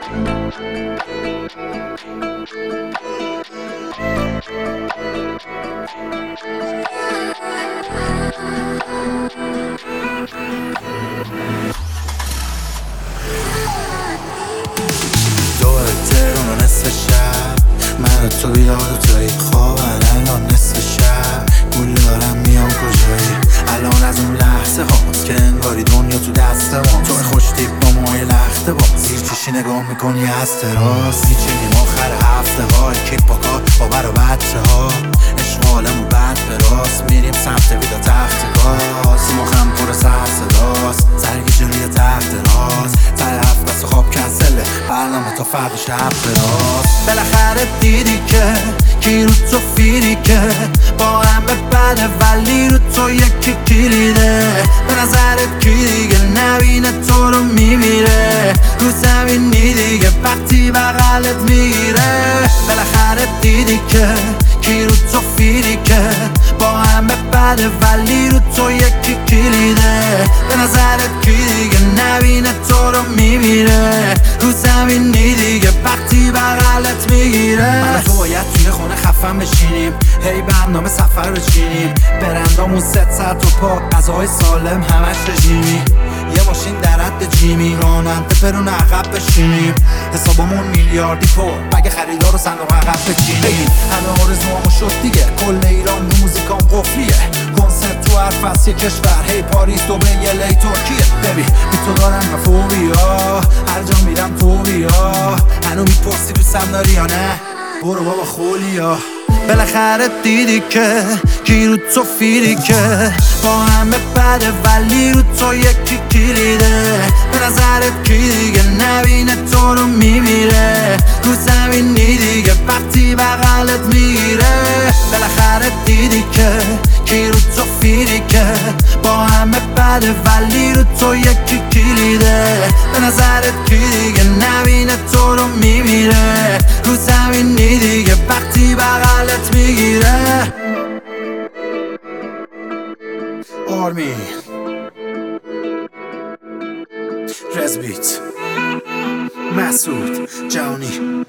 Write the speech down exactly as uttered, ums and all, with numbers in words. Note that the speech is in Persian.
تهران و نصف شب من و تو بیدار و توی خوابن. الان نصف شب گول دارم میام کجایی؟ الان از اون لحظه هاست که انگاری دنیا تو دست ما. توی خوش تیپ با موهای لخته با زیر چشی نگاه میکنی از تراس. میچینیم آخر هفته ها کیپ با کار با بر و بچه ها. عشق عالم و بعد به راست میریم سمت ویلا تخت گاز. مخم پر سر صداست سرگی جلوی تخت راست. تر هفت بس خواب کنسله برنامه تا فرد شب براست. بالاخره دیدی که کی رو تو فیری که با همه بده ولی رو تو یکی کلیده. به نظرت کی دیگه نبینه تو رو میمیره رو زمینی دیگه وقتی بغلت میگیره. بالاخره دیدی که کی رو تو فیری که با همه بده ولی رو تو یکی کلیده. به نظرت کی دیگه نبینه تو رو میمیره رو زمینی دیگه وقتی بغلت میگیره. من تو باید توی خونه خفن بشینیم هی برنامه سفر بچینیم. برندامون ست ساعت و پا غذاهای سالم همش رژیمی. یه ماشین در حد جیمی راننده پرون عقب بشینیم. حسابمون میلیاردی پر بگه خریدار و صندوق عقب بچینیم. همه آرزوامو شد دیگه کل ایران رو موزیکام قفلیه. کنسرت تو هر فصل کشور هی پاریس دبی لی ترکیه. ببین بی تو دارم مفوبیا هر جا میرم تو بیا. هنو میپرسی دوستم داری یا نه برو بابا خولیا. بالاخره دیدی که کی رو تو فیری که با همه بده ولی رو تو یکی کلیده. به نظرت کی دیگه نبینه تو رو میمیره رو زمینی دیگه وقتی بغلت میگیره. بالاخره دیدی که کی رو تو فیری که با همه بده ولی رو تو یکی کلیده. به نظرت کی دیگه نبینه تو رو میمیره رو زمینی دیگه وقتی بغلت میگیره. آرمین رزبیت مسعود جهانی.